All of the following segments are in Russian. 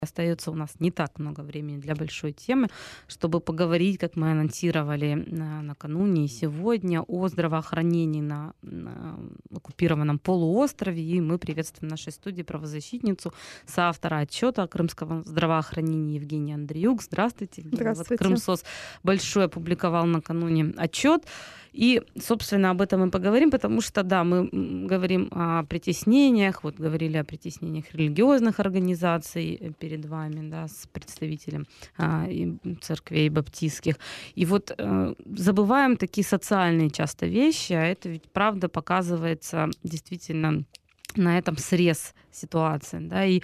Остается у нас не так много времени для большой темы, чтобы поговорить, как мы анонсировали накануне и сегодня, о здравоохранении на оккупированном полуострове. И мы приветствуем в нашей студии правозащитницу, соавтора отчета о крымском здравоохранении Евгению Андреюк. Здравствуйте. Вот Здравствуйте. Крымсоц большой опубликовал накануне отчет. И, собственно, об этом мы поговорим, потому что, да, мы говорим о притеснениях, вот говорили о притеснениях религиозных организаций перед вами, да, с представителем и церквей баптистских. И вот забываем такие социальные часто вещи, а это ведь правда показывается действительно на этом срез ситуации, да, и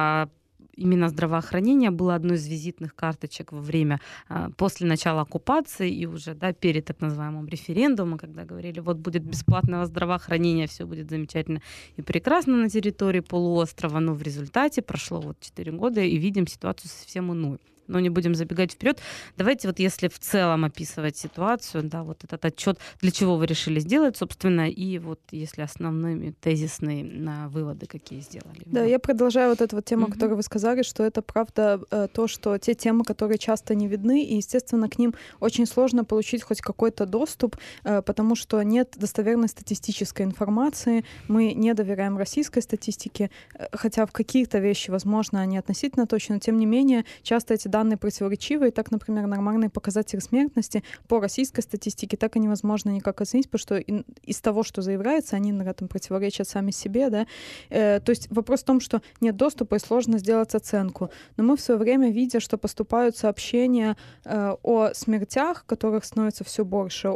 именно здравоохранение было одной из визитных карточек во время, после начала оккупации и уже, да, перед так называемым референдумом, когда говорили, вот будет бесплатное здравоохранение, все будет замечательно и прекрасно на территории полуострова, но в результате прошло вот 4 года и видим ситуацию совсем иную. Но не будем забегать вперед. Давайте вот если в целом описывать ситуацию, да, вот этот отчет, для чего вы решили сделать, собственно, и вот если основные тезисные выводы какие сделали. Да, я продолжаю вот эту вот тему, которую вы сказали, что это правда то, что те темы, которые часто не видны, и, естественно, к ним очень сложно получить хоть какой-то доступ, потому что нет достоверной статистической информации, мы не доверяем российской статистике, хотя в какие-то вещи, возможно, они относительно точны, но тем не менее, часто эти данные противоречивые. Так, например, нормальные показатели смертности по российской статистике так и невозможно никак оценить, потому что из того, что заявляется, они иногда там противоречат сами себе, да. То есть вопрос в том, что нет доступа и сложно сделать оценку. Но мы в свое время, видя, что поступают сообщения о смертях, которых становится все больше,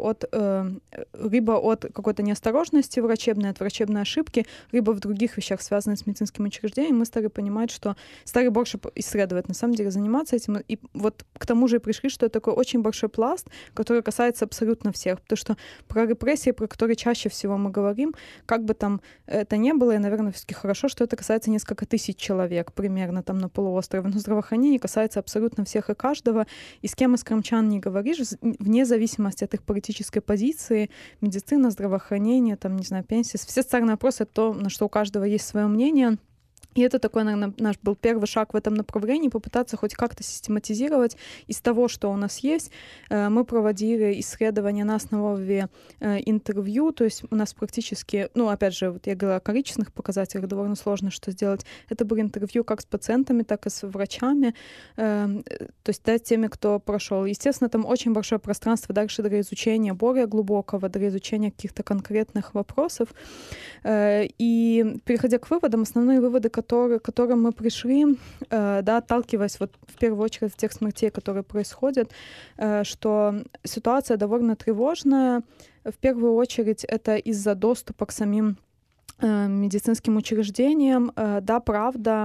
либо от какой-то неосторожности врачебной, от врачебной ошибки, либо в других вещах, связанных с медицинским учреждением, мы стали понимать, что стали больше исследовать, на самом деле заниматься этим. И вот к тому же и пришли, что это такой очень большой пласт, который касается абсолютно всех. Потому что про репрессии, про которые чаще всего мы говорим, как бы там это ни было, и, наверное, все-таки хорошо, что это касается несколько тысяч человек примерно там на полуострове. Но здравоохранение касается абсолютно всех и каждого. И с кем из крымчан не говоришь, вне зависимости от их политической позиции, медицина, здравоохранение, там, не знаю, пенсии, все социальные вопросы — это то, на что у каждого есть свое мнение. И это такой, наверное, наш был первый шаг в этом направлении, попытаться хоть как-то систематизировать из того, что у нас есть. Мы проводили исследования на основе интервью, то есть у нас практически, опять же, вот я говорила о количественных показателях, довольно сложно что сделать. Это были интервью как с пациентами, так и с врачами, то есть, да, теми, кто прошел. Естественно, там очень большое пространство дальше для изучения более глубокого, для изучения каких-то конкретных вопросов. И переходя к выводам, основные выводы, к которым мы пришли, да, отталкиваясь вот в первую очередь от тех смертей, которые происходят, что ситуация довольно тревожная. В первую очередь это из-за доступа к самим медицинским учреждениям. Да, правда,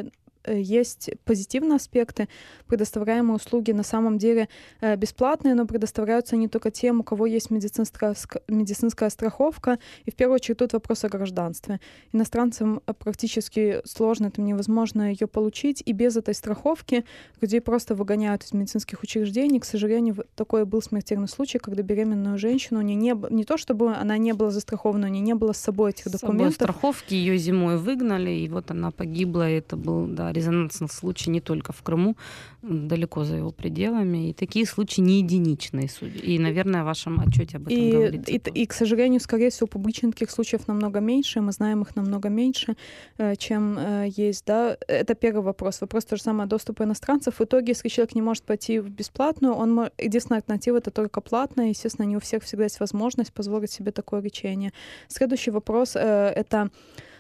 есть позитивные аспекты. Предоставляемые услуги на самом деле бесплатные, но предоставляются не только тем, у кого есть медицинская страховка. И в первую очередь тут вопрос о гражданстве. Иностранцам практически сложно, это невозможно ее получить. И без этой страховки людей просто выгоняют из медицинских учреждений. К сожалению, такой был смертельный случай, когда беременную женщину не то чтобы она не была застрахована, у нее не было с собой этих документов. С собой страховки, ее зимой выгнали, и вот она погибла. И это был, да, резонансный случай не только в Крыму, далеко за его пределами. И такие случаи не единичные, судя. И, наверное, в вашем отчете об этом говорится. И, к сожалению, скорее всего, публично таких случаев намного меньше. Мы знаем их намного меньше, чем есть. Да? Это первый вопрос. Вопрос то же самое доступа иностранцев. В итоге, если человек не может пойти в бесплатную, единственная альтернатива — это только платная. Естественно, не у всех всегда есть возможность позволить себе такое лечение. Следующий вопрос — это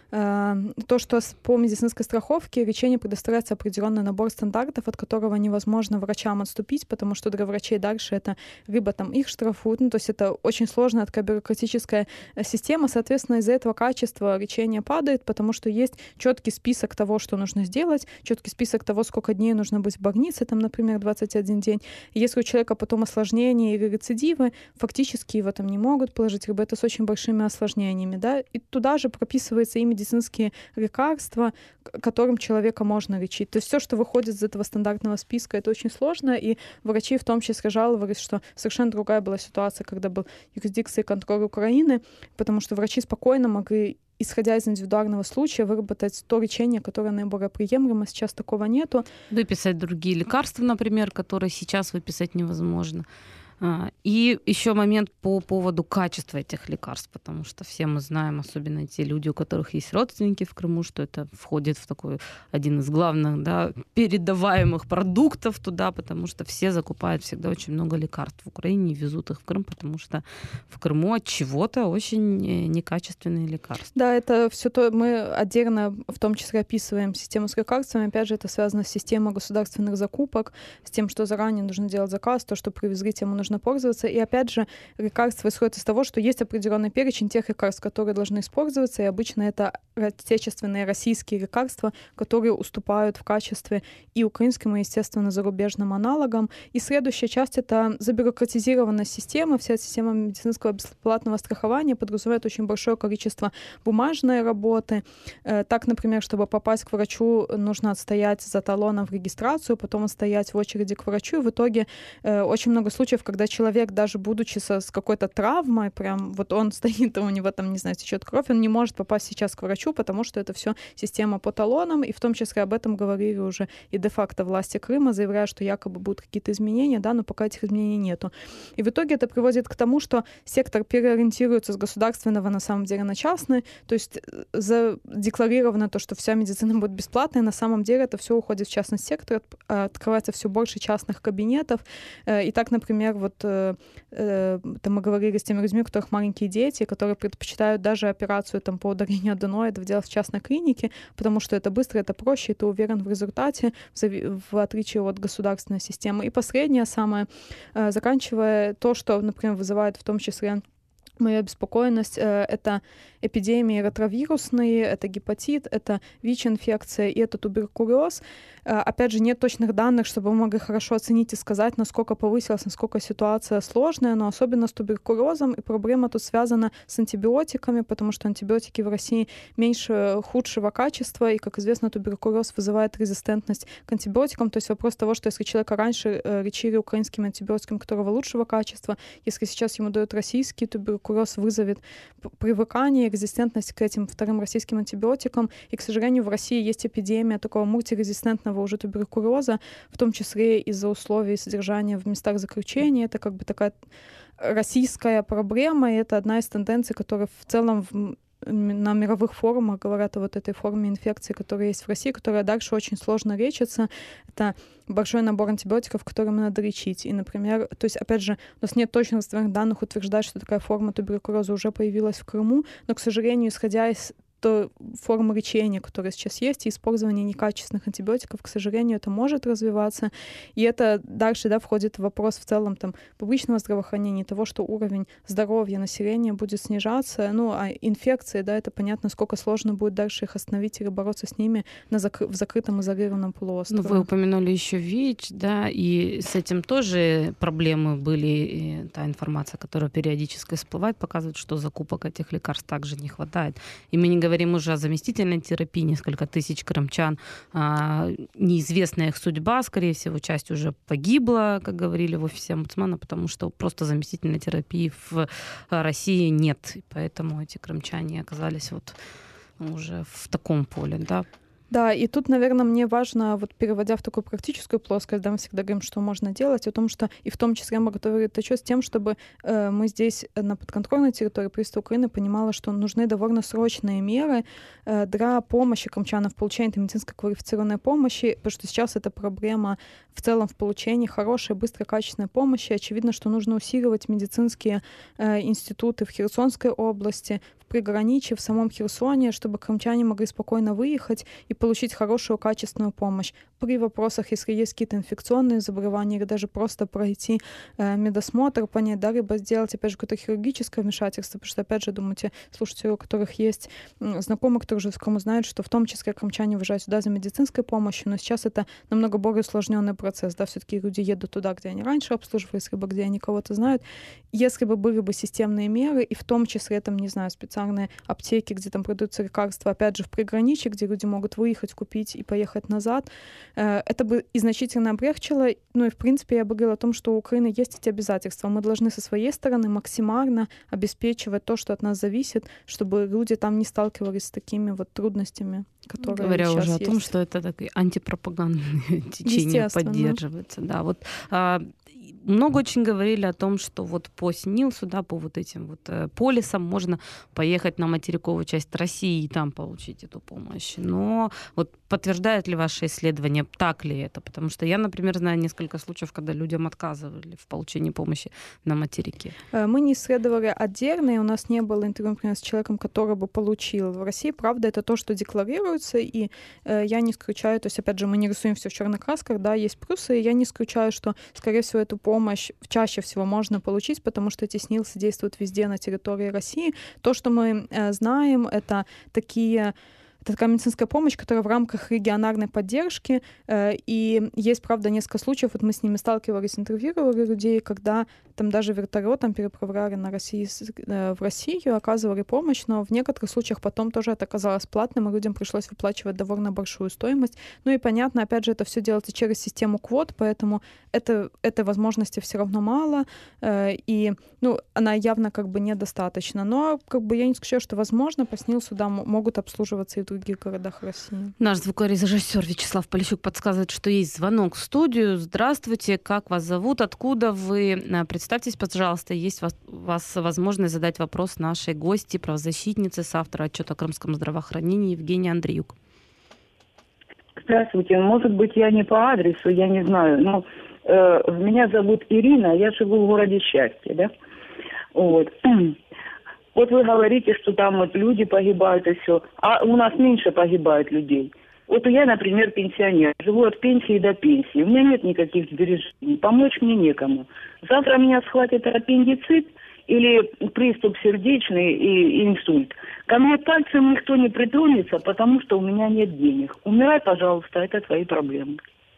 то, что по медицинской страховке лечение предоставляется определенный набор стандартов, от которого невозможно врачам отступить, потому что для врачей дальше это либо там их штрафуют, то есть это очень сложная такая бюрократическая система, соответственно, из-за этого качество лечения падает, потому что есть четкий список того, что нужно сделать, четкий список того, сколько дней нужно быть в больнице, там, например, 21 день. И если у человека потом осложнения или рецидивы, фактически его там не могут положить, либо это с очень большими осложнениями, да, и туда же прописывается и медицинские лекарства, которым человека можно лечить. То есть все, что выходит из этого стандартного списка, это очень сложно, и врачи в том числе жаловались, что совершенно другая была ситуация, когда был юрисдикция и контроль Украины, потому что врачи спокойно могли исходя из индивидуального случая, выработать то лечение, которое наиболее приемлемо. Сейчас такого нету. Выписать другие лекарства, например, которые сейчас выписать невозможно. И еще момент по поводу качества этих лекарств, потому что все мы знаем, особенно те люди, у которых есть родственники в Крыму, что это входит в такой один из главных, да, передаваемых продуктов туда, потому что все закупают всегда очень много лекарств в Украине и везут их в Крым, потому что в Крыму от чего-то очень некачественные лекарства. Да, это все то, мы отдельно в том числе описываем систему с лекарствами. Опять же, это связано с системой государственных закупок, с тем, что заранее нужно делать заказ, то, что привезли, тем нужно пользоваться. И опять же, лекарства исходят из того, что есть определенный перечень тех лекарств, которые должны использоваться, и обычно это отечественные российские лекарства, которые уступают в качестве и украинским, и, естественно, зарубежным аналогам. И следующая часть — это забюрократизированная система. Вся система медицинского бесплатного страхования подразумевает очень большое количество бумажной работы. Так, например, чтобы попасть к врачу, нужно отстоять за талоном в регистрацию, потом отстоять в очереди к врачу. И в итоге очень много случаев, когда человек, даже будучи с какой-то травмой, прям вот он стоит, у него там, не знаю, течет кровь, он не может попасть сейчас к врачу, потому что это все система по талонам, и в том числе об этом говорили уже и де-факто власти Крыма, заявляя, что якобы будут какие-то изменения, да, но пока этих изменений нету. И в итоге это приводит к тому, что сектор переориентируется с государственного на самом деле на частный, то есть задекларировано то, что вся медицина будет бесплатной, на самом деле это все уходит в частный сектор, открывается все больше частных кабинетов. И так, например, вот там мы говорили с теми людьми, у которых маленькие дети, которые предпочитают даже операцию там, по удалению аденоидов делать в частной клинике, потому что это быстро, это проще, и ты уверен в результате, в отличие от государственной системы. И последнее самое, заканчивая то, что, например, вызывает в том числе моя обеспокоенность, это эпидемии ретровирусные, это гепатит, это ВИЧ-инфекция и это туберкулез. Опять же, нет точных данных, чтобы мы могли хорошо оценить и сказать, насколько повысилась, насколько ситуация сложная, но особенно с туберкулезом. И проблема тут связана с антибиотиками, потому что антибиотики в России меньше, худшего качества, и, как известно, туберкулез вызывает резистентность к антибиотикам. То есть вопрос того, что если человека раньше лечили украинскими антибиотиками, которого лучшего качества, если сейчас ему дают российский, туберкулез вызовет привыкание, резистентность к этим вторым российским антибиотикам. И, к сожалению, в России есть эпидемия такого мультирезистентного уже туберкулеза, в том числе из-за условий содержания в местах заключения. Это как бы такая российская проблема, и это одна из тенденций, которая в целом на мировых форумах говорят о вот этой форме инфекции, которая есть в России, которая дальше очень сложно лечится. Это большой набор антибиотиков, которые надо лечить. И, например, то есть, опять же, у нас нет точных достоверных данных утверждать, что такая форма туберкулеза уже появилась в Крыму, но, к сожалению, исходя из той формы лечения, которая сейчас есть, и использование некачественных антибиотиков, к сожалению, это может развиваться. И это дальше, да, входит в вопрос в целом там, публичного здравоохранения, того, что уровень здоровья населения будет снижаться. Ну, а инфекции, да, это понятно, сколько сложно будет дальше их остановить или бороться с ними в закрытом изолированном полуострове. Ну, вы упомянули еще ВИЧ, да, и с этим тоже проблемы были. И та информация, которая периодически всплывает, показывает, что закупок этих лекарств также не хватает. И мы не говорим уже о заместительной терапии, несколько тысяч крымчан. Неизвестная их судьба, скорее всего, часть уже погибла, как говорили в офисе омбудсмана, потому что просто заместительной терапии в России нет. И поэтому эти крымчане оказались вот уже в таком поле, да. Да, и тут, наверное, мне важно, вот переводя в такую практическую плоскость, да, мы всегда говорим, что можно делать, о том, что и в том числе мы готовы отчет с тем, чтобы мы здесь на подконтрольной территории правительства Украины понимало, что нужны довольно срочные меры для помощи крымчанам в получении медицинской квалифицированной помощи, потому что сейчас это проблема в целом в получении хорошей, быстрой, качественной помощи. Очевидно, что нужно усиливать медицинские институты в Херсонской области, в приграничье, в самом Херсоне, чтобы крымчане могли спокойно выехать и получить хорошую, качественную помощь. При вопросах, если есть какие-то инфекционные заболевания, или даже просто пройти медосмотр, понять, да, либо сделать, опять же, какое-то хирургическое вмешательство, потому что, опять же, думаю, те слушатели, у которых есть знакомые, которые живут в Крыму, знают, что в том числе крымчане выезжают сюда за медицинской помощью, но сейчас это намного более усложненный процесс, да, все-таки люди едут туда, где они раньше обслуживались, либо где они кого-то знают. Если бы были бы системные меры, и в том числе, там, не знаю, специальные аптеки, где там продаются лекарства, опять же, в приграничье, где люди могут выехать, купить и поехать назад, это бы и значительно облегчило. Ну и, в принципе, я бы говорила о том, что у Украины есть эти обязательства. Мы должны со своей стороны максимально обеспечивать то, что от нас зависит, чтобы люди там не сталкивались с такими вот трудностями, которые Говоря сейчас уже о есть. том, что это такое антипропагандное течение поддерживается. Да, вот много очень говорили о том, что вот по СНИЛСу, да, по вот этим вот полисам можно поехать на материковую часть России и там получить эту помощь. Но вот подтверждает ли ваше исследование, так ли это? Потому что я, например, знаю несколько случаев, когда людям отказывали в получении помощи на материке. Мы не исследовали отдельно, и у нас не было интервью, например, с человеком, который бы получил. В России, правда, это то, что декларируется, и я не исключаю, то есть, опять же, мы не рисуем все в черных красках, да, есть плюсы, и я не исключаю, что, скорее всего, эту помощь чаще всего можно получить, потому что эти СНИЛСы действуют везде на территории России. То, что мы знаем, это такая медицинская помощь, которая в рамках региональной поддержки. И есть, правда, несколько случаев, вот мы с ними сталкивались, интервьюировали людей, когда там даже вертолетом переправляли в Россию, оказывали помощь, но в некоторых случаях потом тоже это оказалось платным, и людям пришлось выплачивать довольно большую стоимость. Ну и понятно, опять же, это все делается через систему квот, поэтому этой возможности все равно мало, и она явно как бы недостаточна. Но как бы я не исключаю, что, возможно, по СНИЛСу могут обслуживаться и в других городах России. Наш звукорежиссер Вячеслав Полищук подсказывает, что есть звонок в студию. Здравствуйте, как вас зовут, откуда вы? Представьтесь, пожалуйста, есть у вас возможность задать вопрос нашей гости, правозащитнице, соавтора отчета о крымском здравоохранении Евгении Андреюк. Здравствуйте. Может быть, я не по адресу, я не знаю, но меня зовут Ирина, я живу в городе Счастье, да? Вот. Вот вы говорите, что там вот люди погибают и все, а у нас меньше погибает людей. Вот я, например, пенсионер, живу от пенсии до пенсии, у меня нет никаких сбережений, помочь мне некому. Завтра меня схватит аппендицит или приступ сердечный и инсульт. Ко мне пальцем никто не притронется, потому что у меня нет денег. Умирай, пожалуйста, это твои проблемы.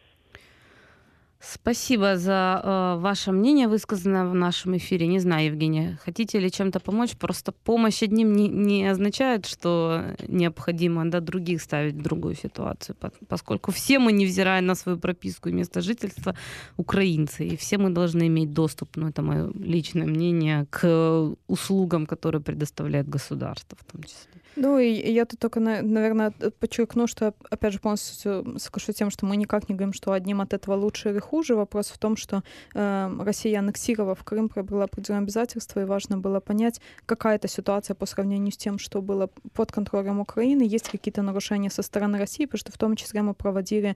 Спасибо за ваше мнение, высказанное в нашем эфире. Не знаю, Евгения, хотите ли чем-то помочь? Просто помощь одним не означает, что необходимо других ставить в другую ситуацию, поскольку все мы, невзирая на свою прописку и место жительства, украинцы, и все мы должны иметь доступ, это мое личное мнение, к услугам, которые предоставляет государство в том числе. И я тут только, наверное, подчеркну, что, опять же, полностью соглашусь с тем, что мы никак не говорим, что одним от этого лучше или хуже. Вопрос в том, что Россия, аннексировав Крым, приобрела определенные обязательства, и важно было понять, какая это ситуация по сравнению с тем, что было под контролем Украины, есть какие-то нарушения со стороны России, потому что в том числе мы проводили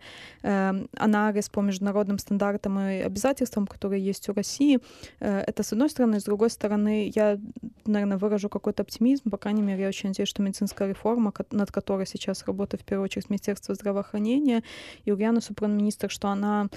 анализ по международным стандартам и обязательствам, которые есть у России. Это с одной стороны. С другой стороны, я, наверное, выражу какой-то оптимизм. По крайней мере, я очень надеюсь, что медицинская реформа, над которой сейчас работает в первую очередь Министерство здравоохранения и Ульяна Супрун, министр, что она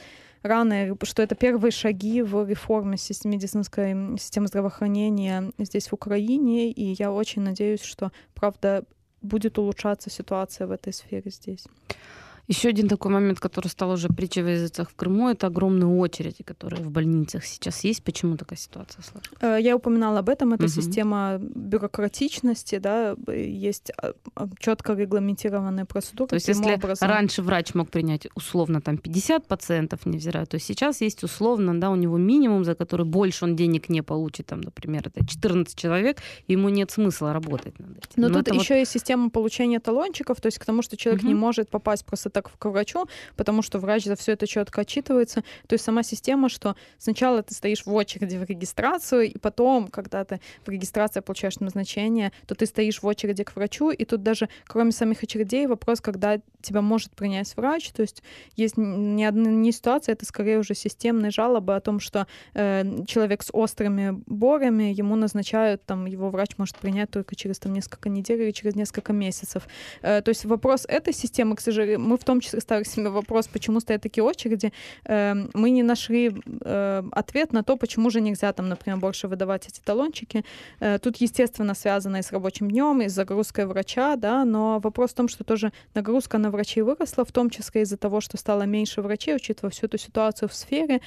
что это первые шаги в реформе медицинской системы здравоохранения здесь в Украине, и я очень надеюсь, что, правда, будет улучшаться ситуация в этой сфере здесь. Еще один такой момент, который стал уже притчей во языцах в Крыму, это огромные очереди, которые в больницах сейчас есть. Почему такая ситуация сложилась? Я упоминала об этом. Это система бюрократичности, да, есть четко регламентированные процедуры. То есть если раньше врач мог принять условно 50 пациентов, невзирая, то сейчас есть условно, да, у него минимум, за который больше он денег не получит, например, это 14 человек, ему нет смысла работать над этим. Но тут еще есть система получения талончиков, то есть к тому, что человек не может попасть просто так к врачу, потому что врач за все это четко отчитывается. То есть сама система, что сначала ты стоишь в очереди в регистрацию, и потом, когда ты в регистрации получаешь назначение, то ты стоишь в очереди к врачу, и тут даже кроме самих очередей вопрос, когда тебя может принять врач. То есть есть не ситуация, это скорее уже системные жалобы о том, что человек с острыми борами, ему назначают, его врач может принять только через несколько недель или через несколько месяцев. То есть вопрос этой системы, к сожалению, мы в том числе ставили себе вопрос, почему стоят такие очереди. Мы не нашли ответ на то, почему же нельзя например, больше выдавать эти талончики. Тут, естественно, связано и с рабочим днем, и с загрузкой врача, да, но вопрос в том, что тоже нагрузка на врачей выросла, в том числе из-за того, что стало меньше врачей, учитывая всю эту ситуацию в сфере,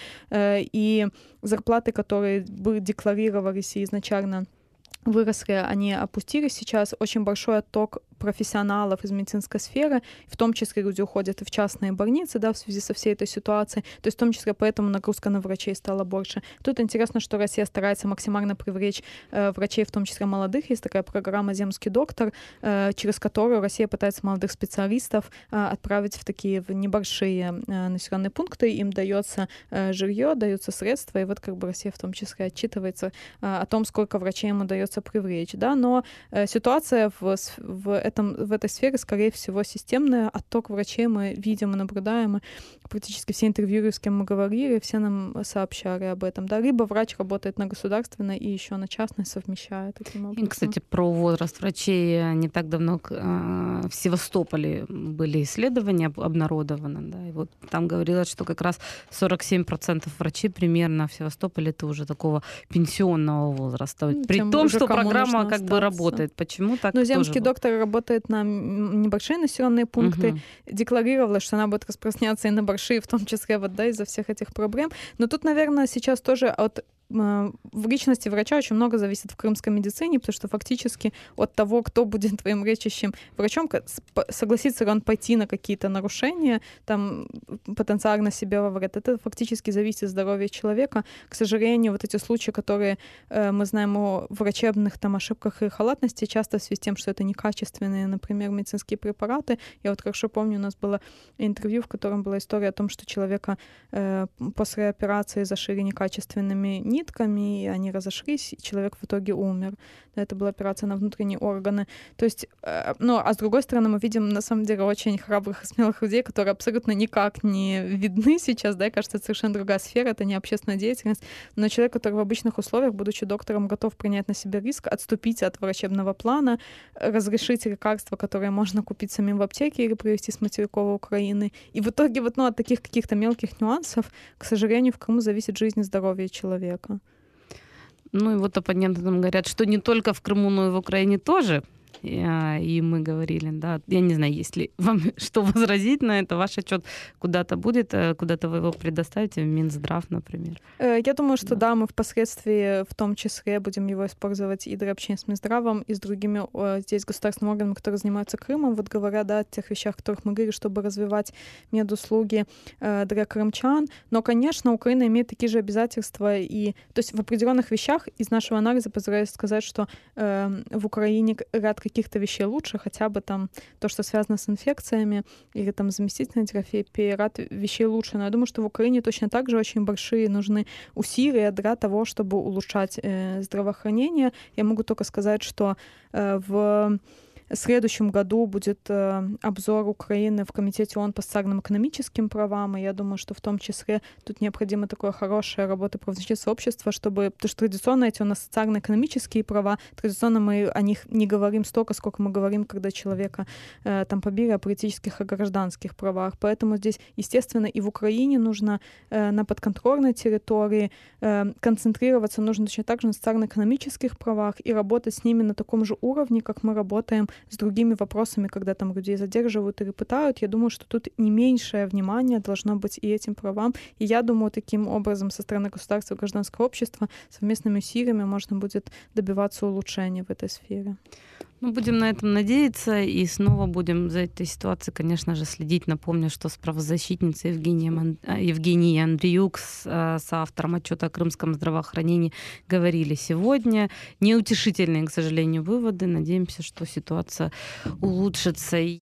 и зарплаты, которые бы декларировались и изначально выросли, они опустились сейчас. Очень большой отток профессионалов из медицинской сферы, в том числе люди уходят и в частные больницы, да, в связи со всей этой ситуацией. То есть в том числе поэтому нагрузка на врачей стала больше. Тут интересно, что Россия старается максимально привлечь врачей, в том числе молодых. Есть такая программа «Земский доктор», через которую Россия пытается молодых специалистов отправить в такие небольшие населенные пункты. Им дается жилье, даются средства, и вот как бы Россия в том числе отчитывается о том, сколько врачей им удается привлечь. Да? Но ситуация в этой сфере, скорее всего, системная. Отток врачей мы видим и наблюдаем. И практически все интервью, с кем мы говорили, все нам сообщали об этом. Да? Либо врач работает на государственной и еще на частной, совмещая таким образом. И, кстати, про возраст врачей не так давно в Севастополе были исследования обнародованы. Да? И вот там говорилось, что как раз 47% врачей примерно в Севастополе это уже такого пенсионного возраста. При том, что программа как бы работает. Почему так? Но земский доктор работает на небольшие населенные пункты, декларировала, что она будет распространяться и на большие, в том числе вот, да, из-за всех этих проблем. Но тут, наверное, сейчас тоже в личности врача очень много зависит в крымской медицине, потому что фактически от того, кто будет твоим лечащим врачом, согласится ли он пойти на какие-то нарушения, там потенциально себе во вред, это фактически зависит от здоровья человека. К сожалению, вот эти случаи, которые мы знаем о врачебных там ошибках и халатности, часто в связи с тем, что это некачественные, например, медицинские препараты. Я вот хорошо помню, у нас было интервью, в котором была история о том, что человека после операции зашили некачественными нитками, и они разошлись, и человек в итоге умер. Это была операция на внутренние органы. То есть, а с другой стороны, мы видим, на самом деле, очень храбрых и смелых людей, которые абсолютно никак не видны сейчас, да, и кажется, это совершенно другая сфера, это не общественная деятельность, но человек, который в обычных условиях, будучи доктором, готов принять на себя риск, отступить от врачебного плана, разрешить лекарства, которые можно купить самим в аптеке или привезти с материковой Украины. И в итоге вот, от таких каких-то мелких нюансов, к сожалению, в Крыму зависит жизнь и здоровье человека. Ну и вот оппоненты нам говорят, что не только в Крыму, но и в Украине тоже. И мы говорили, да, я не знаю, есть ли вам что возразить на это. Ваш отчет куда-то будет, куда-то вы его предоставите, в Минздрав, например? Я думаю, что да, мы впоследствии в том числе будем его использовать и для общения с Минздравом, и с другими здесь государственными органами, которые занимаются Крымом, вот говоря, да, о тех вещах, о которых мы говорили, чтобы развивать медуслуги для крымчан. Но, конечно, Украина имеет такие же обязательства, и, то есть в определенных вещах из нашего анализа позволяет сказать, что в Украине ряд каких-то вещей лучше, хотя бы там то, что связано с инфекциями или там заместительной терапией, ряд вещей лучше. Но я думаю, что в Украине точно так же очень большие нужны усилия для того, чтобы улучшать здравоохранение. Я могу только сказать, что в следующем году будет обзор Украины в Комитете ООН по социальным и экономическим правам, и я думаю, что в том числе тут необходима такая хорошая работа правозащитного общества, чтобы, потому что традиционно эти у нас социально-экономические права, традиционно мы о них не говорим столько, сколько мы говорим, когда человека там побили, о политических и гражданских правах. Поэтому здесь, естественно, и в Украине нужно на подконтрольной территории концентрироваться, нужно точно так же на социально-экономических правах и работать с ними на таком же уровне, как мы работаем с другими вопросами, когда там людей задерживают или пытают. Я думаю, что тут не меньшее внимание должно быть и этим правам. И я думаю, таким образом со стороны государства и гражданского общества совместными усилиями можно будет добиваться улучшения в этой сфере. Ну, будем на этом надеяться и снова будем за этой ситуацией, конечно же, следить. Напомню, что с правозащитницей Евгенией Андриюк, с автором отчета о крымском здравоохранении, говорили сегодня. Неутешительные, к сожалению, выводы. Надеемся, что ситуация улучшится.